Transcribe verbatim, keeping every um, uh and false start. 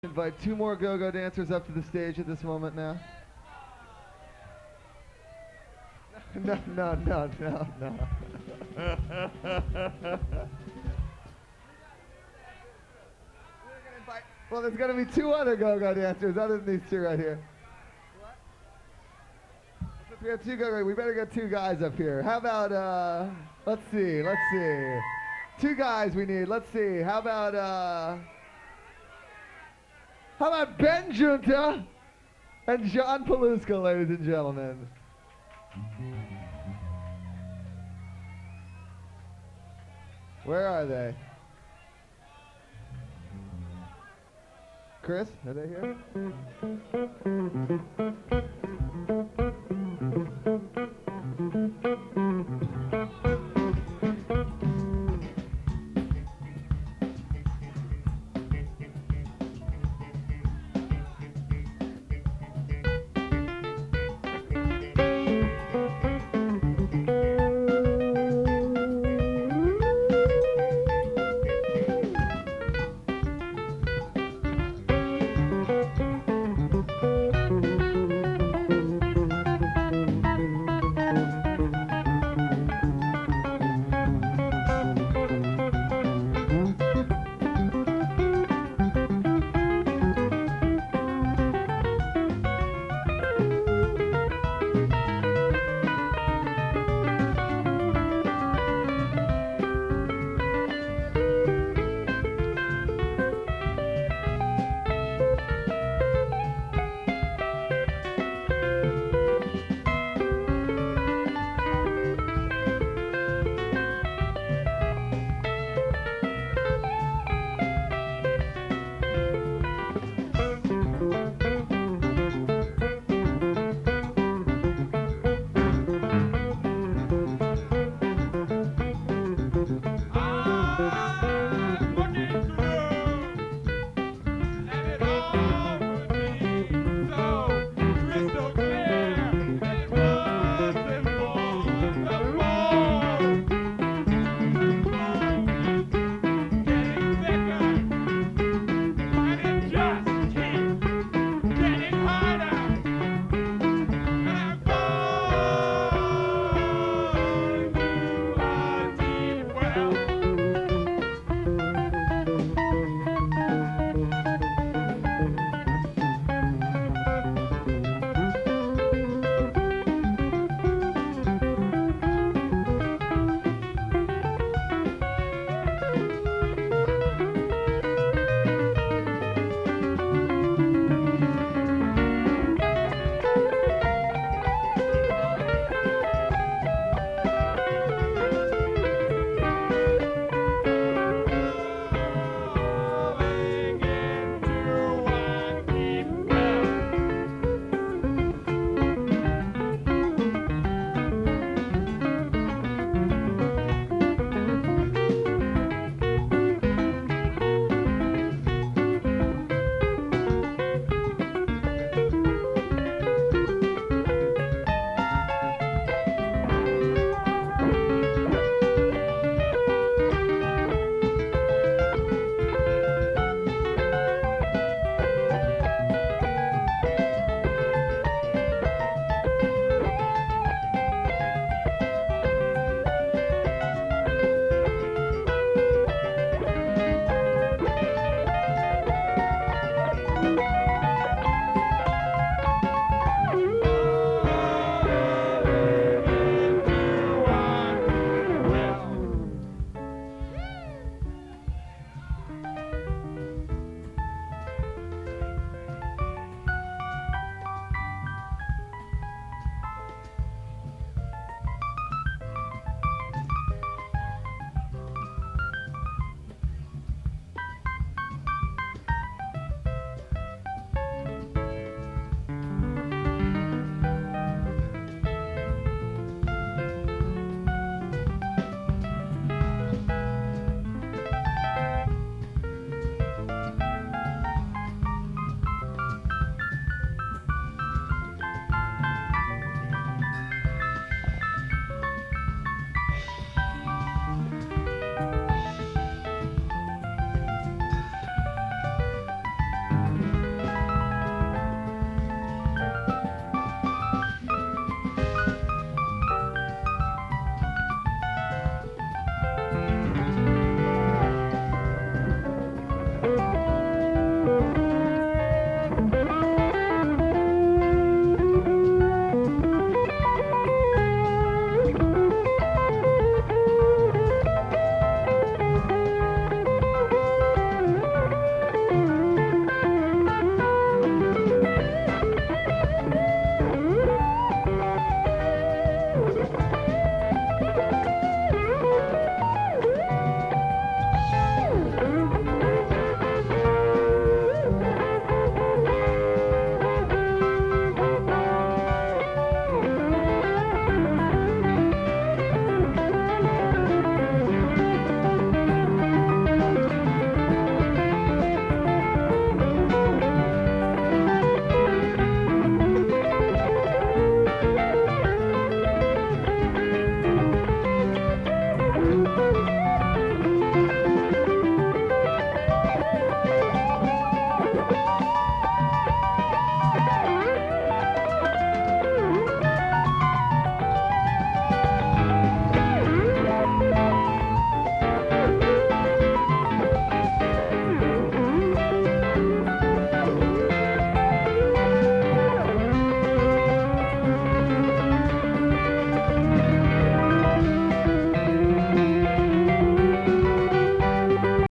Invite two more go-go dancers up to the stage at this moment now. No, no, no, no, no. Well, there's going to be two other go-go dancers other than these two right here. Since we have two go-go, we better get two guys up here. How about, uh, let's see, let's see. Two guys we need. Let's see. How about, uh, how about Ben Junta and John Paluska, ladies and gentlemen? Where are they? Chris, are they here?